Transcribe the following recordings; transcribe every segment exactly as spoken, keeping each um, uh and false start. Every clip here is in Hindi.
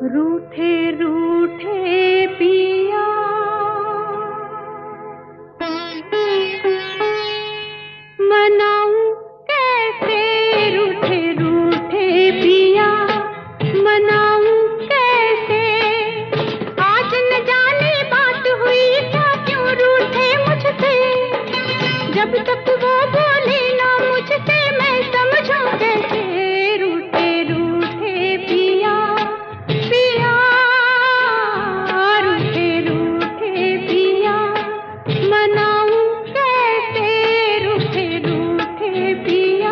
रूठे रूठे पिया, मनाऊं कैसे रूठे रूठे पिया, मनाऊं कैसे। आज न जाने बात हुई क्या, क्यों रूठे मुझसे। जब तक वो बोले ना मुझसे, मैं समझूं कैसे। रूठे रूठे पिया पिया, रूठे रूठे पिया, मनाऊं कैसे रूठे रूठे पिया।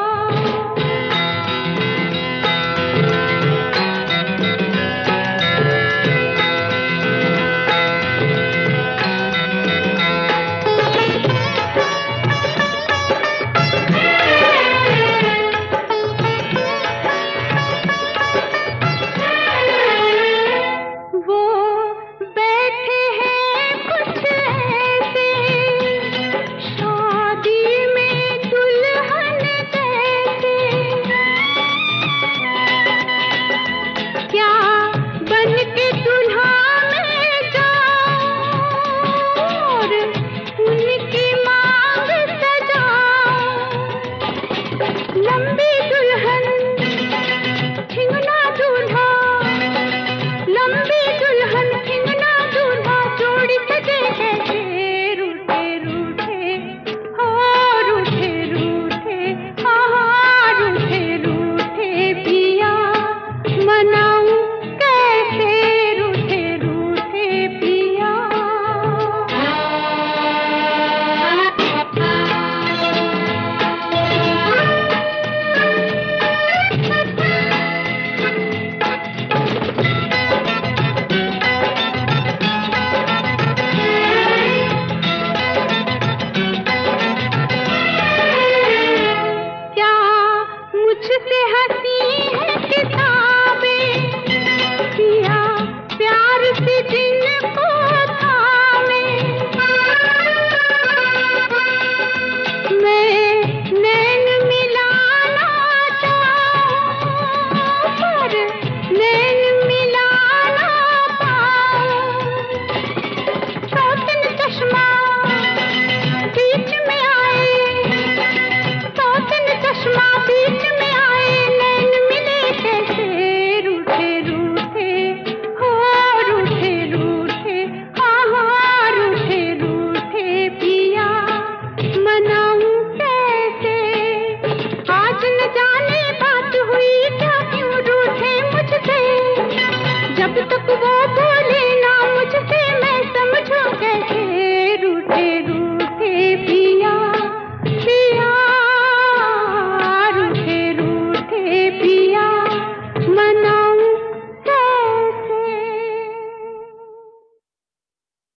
लंबी दुल्हन ठिंगना दूल्हा, लंबी दुल्हन ठिंगना दूल्हा, जोड़ी सजे कैसे। रूठे रूठे हो रूठे रूठे, हाँ रूठे रूठे पिया, मनाऊं कैसे रूठे रूठे पिया। मुझसे हंसी है किताबें, पिया प्यार से जिनको थामे। मैं नैन मिलाना चाहूं, पर नैन मिला ना पाऊं। सौतन चश्मा बीच में आए, सौतन चश्मा बीच में आए, नैन मिले कैसे। रूठे रूठे हो रूठे रूठे, हाँ हाँ रूठे रूठे पिया, मनाऊं कैसे। आज न जाने बात हुई क्या, क्यों रूठे मुझसे। जब तक वो बोले ना